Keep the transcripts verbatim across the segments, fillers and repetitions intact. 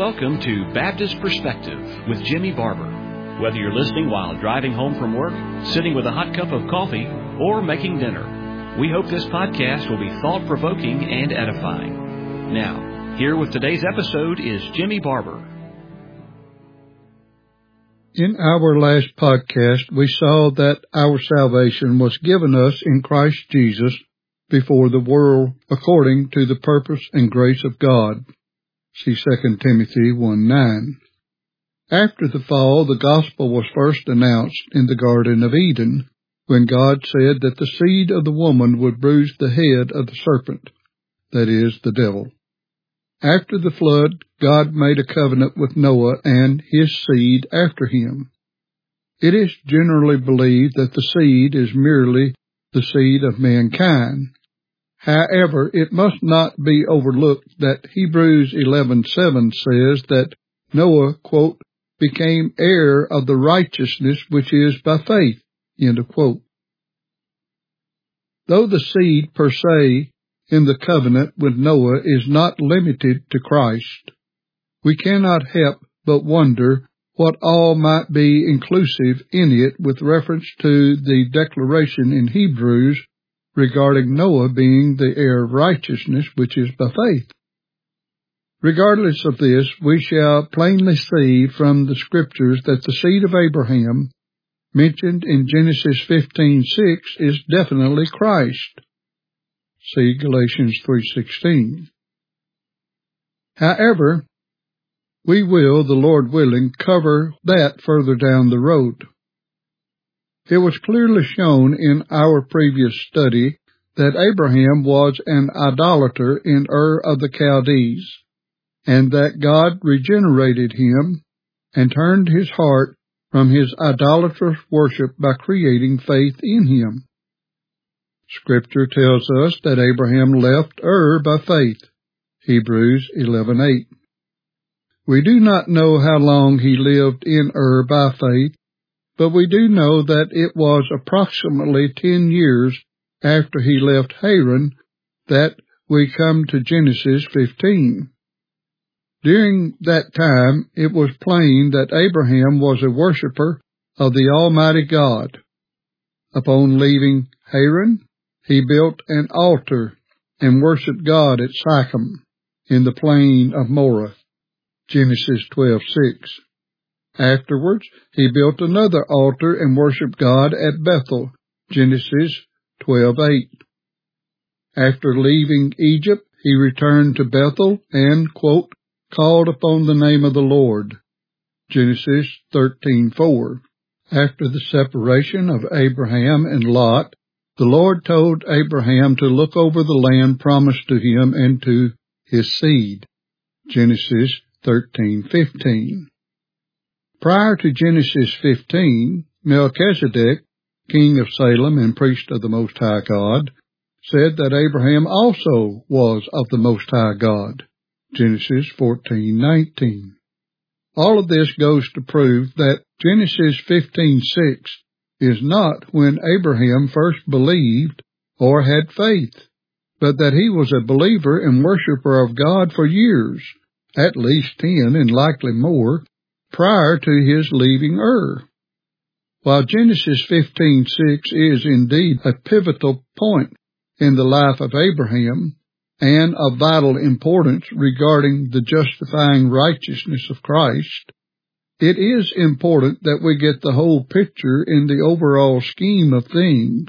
welcome to Baptist Perspective with Jimmy Barber. Whether you're listening while driving home from work, sitting with a hot cup of coffee, or making dinner, we hope this podcast will be thought-provoking and edifying. Now, here with today's episode is Jimmy Barber. In our last podcast, we saw that our salvation was given us in Christ Jesus before the world according to the purpose and grace of God. See Second Timothy one nine. After the fall, the gospel was first announced in the Garden of Eden, when God said that the seed of the woman would bruise the head of the serpent, that is, the devil. After the flood, God made a covenant with Noah and his seed after him. It is generally believed that the seed is merely the seed of mankind. However, it must not be overlooked that Hebrews eleven seven says that Noah, quote, became heir of the righteousness which is by faith, end of quote. Though the seed per se in the covenant with Noah is not limited to Christ, we cannot help but wonder what all might be inclusive in it with reference to the declaration in Hebrews regarding Noah being the heir of righteousness, which is by faith. Regardless of this, we shall plainly see from the Scriptures that the seed of Abraham, mentioned in Genesis fifteen six, is definitely Christ. See Galatians three sixteen. However, we will, the Lord willing, cover that further down the road. It was clearly shown in our previous study that Abraham was an idolater in Ur of the Chaldees, and that God regenerated him and turned his heart from his idolatrous worship by creating faith in him. Scripture tells us that Abraham left Ur by faith, Hebrews eleven eight. We do not know how long he lived in Ur by faith, but we do know that it was approximately ten years after he left Haran that we come to Genesis fifteen. During that time, it was plain that Abraham was a worshiper of the Almighty God. Upon leaving Haran, he built an altar and worshipped God at Sichem in the plain of Moreh, Genesis twelve six. Afterwards, he built another altar and worshipped God at Bethel, Genesis twelve eight. After leaving Egypt, he returned to Bethel and, quote, called upon the name of the Lord, Genesis thirteen four. After the separation of Abraham and Lot, the Lord told Abraham to look over the land promised to him and to his seed, Genesis thirteen fifteen. Prior to Genesis fifteen, Melchizedek, king of Salem and priest of the Most High God, said that Abraham also was of the Most High God, Genesis fourteen nineteen. All of this goes to prove that Genesis fifteen six is not when Abraham first believed or had faith, but that he was a believer and worshiper of God for years, at least ten and likely more, prior to his leaving Ur. While Genesis fifteen six is indeed a pivotal point in the life of Abraham and of vital importance regarding the justifying righteousness of Christ, it is important that we get the whole picture in the overall scheme of things.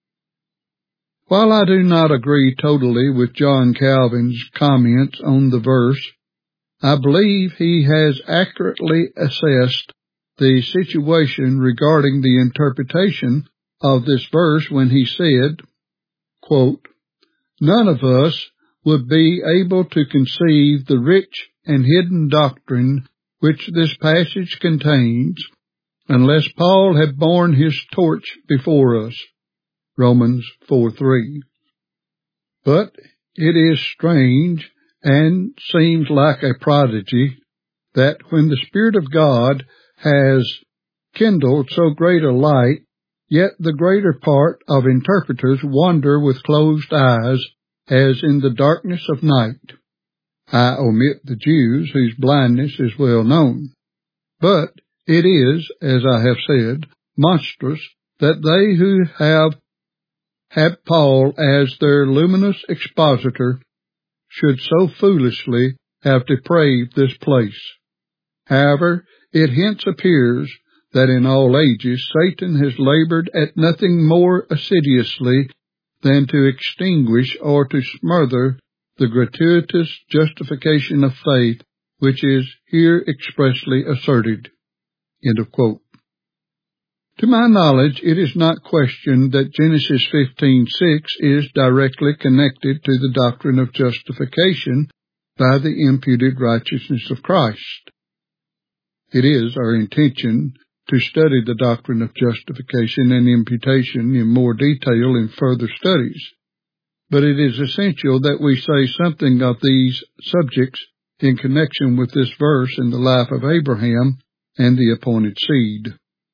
While I do not agree totally with John Calvin's comments on the verse, I believe he has accurately assessed the situation regarding the interpretation of this verse when he said, quote, none of us would be able to conceive the rich and hidden doctrine which this passage contains unless Paul had borne his torch before us, Romans four three. But it is strange and seems like a prodigy that when the Spirit of God has kindled so great a light, yet the greater part of interpreters wander with closed eyes as in the darkness of night. I omit the Jews, whose blindness is well known. But it is, as I have said, monstrous that they who have had Paul as their luminous expositor should so foolishly have depraved this place. However, it hence appears that in all ages Satan has labored at nothing more assiduously than to extinguish or to smother the gratuitous justification of faith which is here expressly asserted. End of quote. To my knowledge, it is not questioned that Genesis fifteen six is directly connected to the doctrine of justification by the imputed righteousness of Christ. It is our intention to study the doctrine of justification and imputation in more detail in further studies, but it is essential that we say something of these subjects in connection with this verse in the life of Abraham and the appointed seed.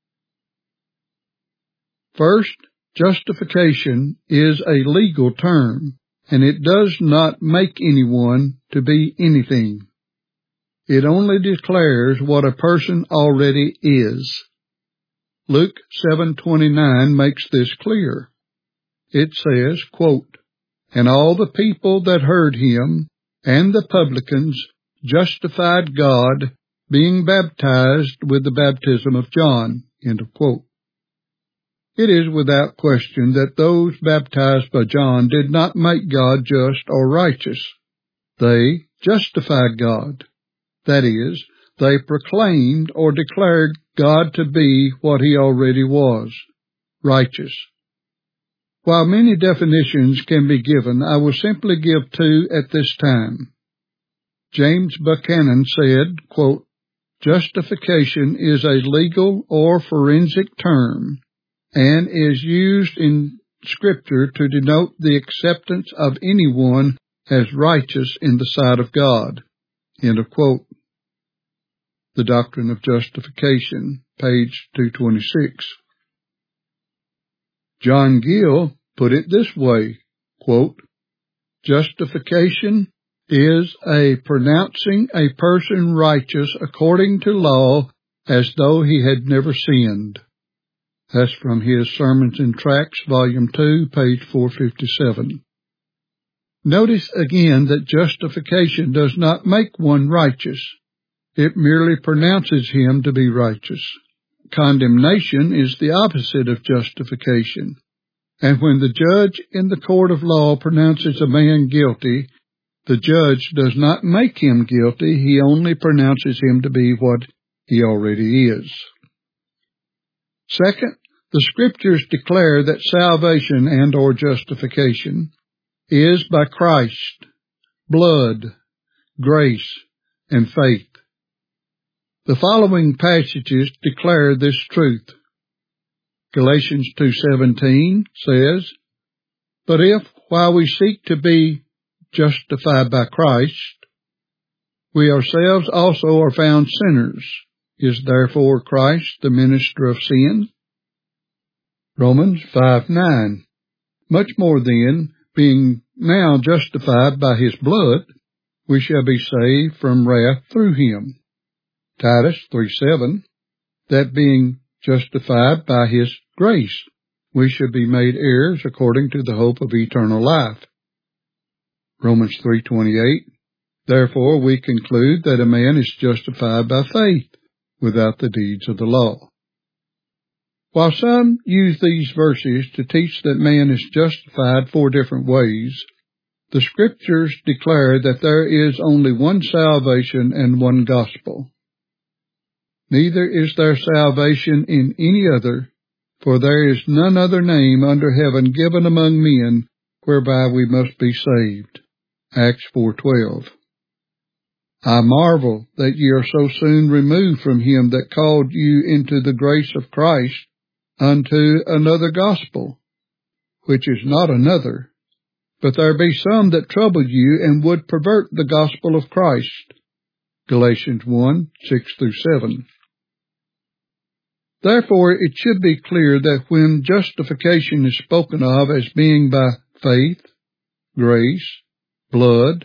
First, justification is a legal term, and it does not make anyone to be anything. It only declares what a person already is. Luke seven twenty-nine makes this clear. It says, quote, "And all the people that heard him and the publicans justified God, being baptized with the baptism of John." End of quote. It is without question that those baptized by John did not make God just or righteous. They justified God. That is, they proclaimed or declared God to be what he already was, righteous. While many definitions can be given, I will simply give two at this time. James Buchanan said, quote, "Justification is a legal or forensic term and is used in Scripture to denote the acceptance of anyone as righteous in the sight of God." End of quote. The Doctrine of Justification, page two twenty-six. John Gill put it this way, quote, "Justification is a pronouncing a person righteous according to law as though he had never sinned." That's from his Sermons and Tracts, Volume two, page four fifty-seven. Notice again that justification does not make one righteous. It merely pronounces him to be righteous. Condemnation is the opposite of justification. And when the judge in the court of law pronounces a man guilty, the judge does not make him guilty, he only pronounces him to be what he already is. Second, the Scriptures declare that salvation and or justification is by Christ, blood, grace, and faith. The following passages declare this truth. Galatians two seventeen says, "But if, while we seek to be justified by Christ, we ourselves also are found sinners, is therefore Christ the minister of sin?" Romans five nine, "Much more then, being now justified by his blood, we shall be saved from wrath through him." Titus three seven, "That being justified by his grace, we should be made heirs according to the hope of eternal life." Romans three twenty-eight, "Therefore we conclude that a man is justified by faith, without the deeds of the law." While some use these verses to teach that man is justified four different ways, the Scriptures declare that there is only one salvation and one gospel. Neither is there salvation in any other, for there is none other name under heaven given among men whereby we must be saved. Acts four twelve. "I marvel that ye are so soon removed from him that called you into the grace of Christ unto another gospel, which is not another, but there be some that trouble you and would pervert the gospel of Christ." Galatians one six through seven. Therefore, it should be clear that when justification is spoken of as being by faith, grace, blood,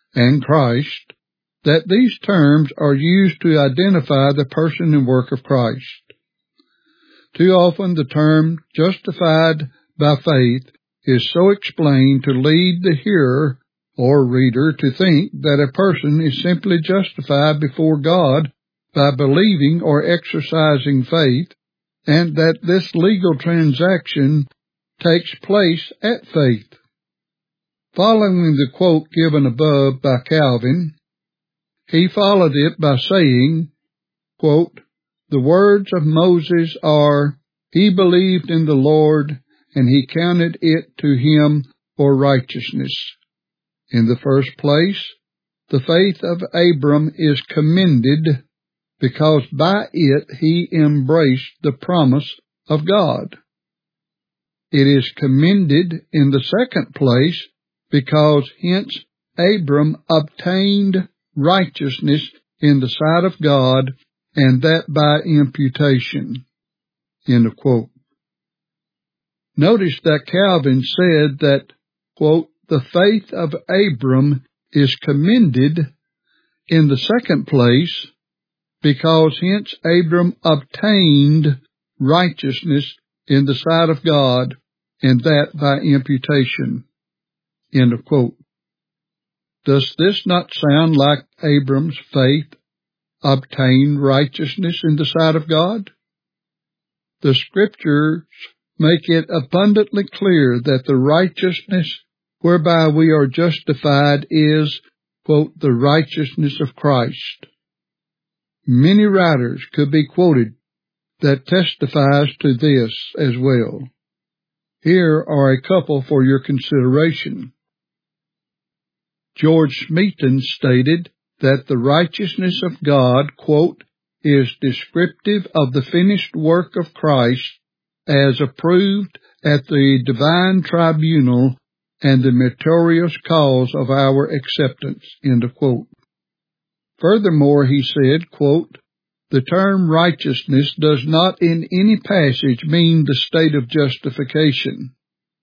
and Christ, that these terms are used to identify the person and work of Christ. Too often the term justified by faith is so explained to lead the hearer or reader to think that a person is simply justified before God by believing or exercising faith, and that this legal transaction takes place at faith. Following the quote given above by Calvin, he followed it by saying, quote, "The words of Moses are, he believed in the Lord, and he counted it to him for righteousness. In the first place, the faith of Abram is commended because by it he embraced the promise of God. It is commended in the second place because hence Abram obtained righteousness in the sight of God, and that by imputation." End of quote. Notice that Calvin said that, quote, "the faith of Abram is commended in the second place because hence Abram obtained righteousness in the sight of God, and that by imputation." End of quote. Does this not sound like Abram's faith obtained righteousness in the sight of God? The Scriptures make it abundantly clear that the righteousness whereby we are justified is, quote, "the righteousness of Christ." Many writers could be quoted that testifies to this as well. Here are a couple for your consideration. George Smeaton stated that the righteousness of God, quote, "is descriptive of the finished work of Christ as approved at the divine tribunal and the meritorious cause of our acceptance." End of quote. Furthermore, he said, quote, "The term righteousness does not in any passage mean the state of justification.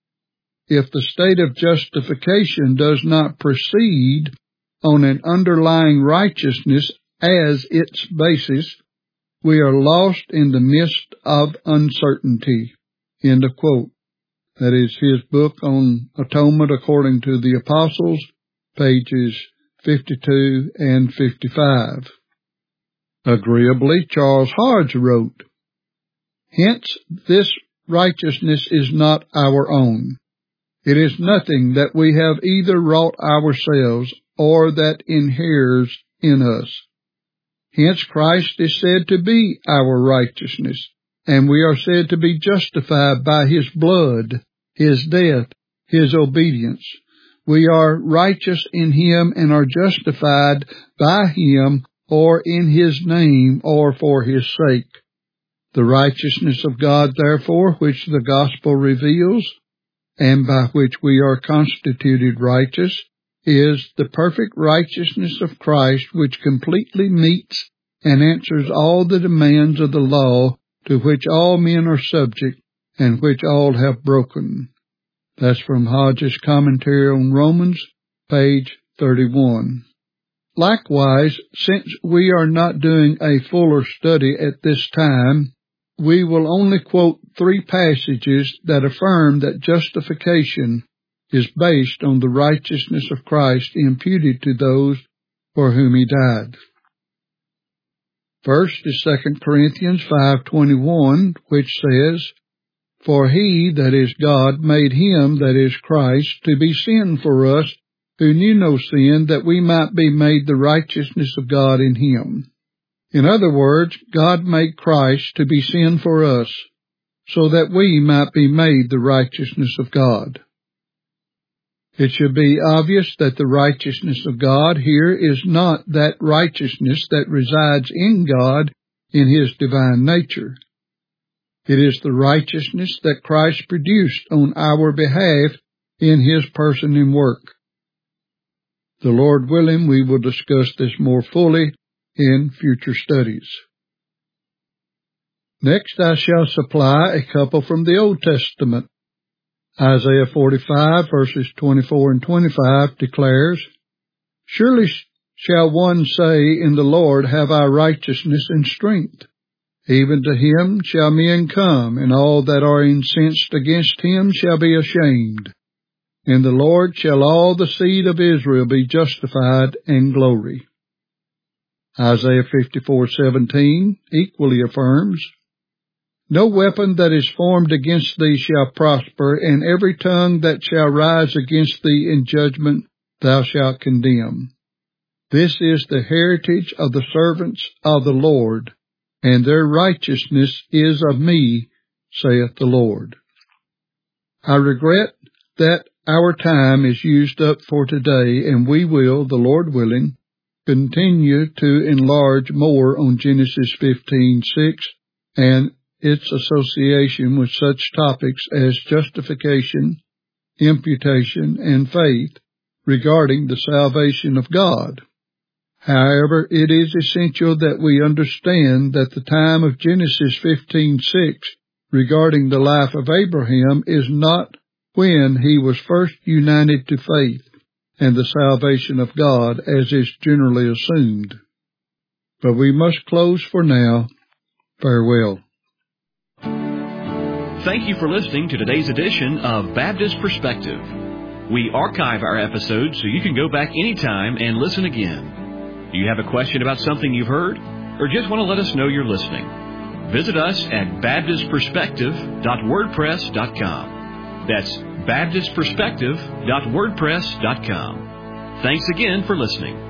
If the state of justification does not proceed on an underlying righteousness as its basis, we are lost in the mist of uncertainty." End of quote. That is his book on Atonement According to the Apostles, pages fifty-two and fifty-five. Agreeably, Charles Hodge wrote, "Hence this righteousness is not our own. It is nothing that we have either wrought ourselves or that inheres in us. Hence Christ is said to be our righteousness, and we are said to be justified by his blood, his death, his obedience. We are righteous in him and are justified by him or in his name or for his sake. The righteousness of God, therefore, which the gospel reveals, and by which we are constituted righteous, is the perfect righteousness of Christ, which completely meets and answers all the demands of the law to which all men are subject and which all have broken." That's from Hodge's Commentary on Romans, page thirty-one. Likewise, since we are not doing a fuller study at this time, we will only quote three passages that affirm that justification is based on the righteousness of Christ imputed to those for whom he died. First is Second Corinthians five twenty-one, which says, "For he, that is God, made him, that is Christ, to be sin for us, who knew no sin, that we might be made the righteousness of God in him." In other words, God made Christ to be sin for us, so that we might be made the righteousness of God. It should be obvious that the righteousness of God here is not that righteousness that resides in God in his divine nature. It is the righteousness that Christ produced on our behalf in his person and work. The Lord willing, we will discuss this more fully in future studies. Next, I shall supply a couple from the Old Testament. Isaiah forty-five, verses twenty-four and twenty-five declares, Surely shall one say, In the Lord have I righteousness and strength. Even to him shall men come, and all that are incensed against him shall be ashamed. In the Lord shall all the seed of Israel be justified and glory. Isaiah fifty-four seventeen equally affirms, No weapon that is formed against thee shall prosper, and every tongue that shall rise against thee in judgment thou shalt condemn. This is the heritage of the servants of the Lord, and their righteousness is of me, saith the Lord. I regret that our time is used up for today, and we will, the Lord willing, continue to enlarge more on Genesis fifteen six and its association with such topics as justification, imputation, and faith regarding the salvation of God. However, it is essential that we understand that the time of Genesis fifteen six regarding the life of Abraham is not when he was first united to faith and the salvation of God, as is generally assumed. But we must close for now. Farewell. Thank you for listening to today's edition of Baptist Perspective. We archive our episodes so you can go back anytime and listen again. Do you have a question about something you've heard, or just want to let us know you're listening? Visit us at baptist perspective dot wordpress dot com. That's baptist perspective dot wordpress dot com. Thanks again for listening.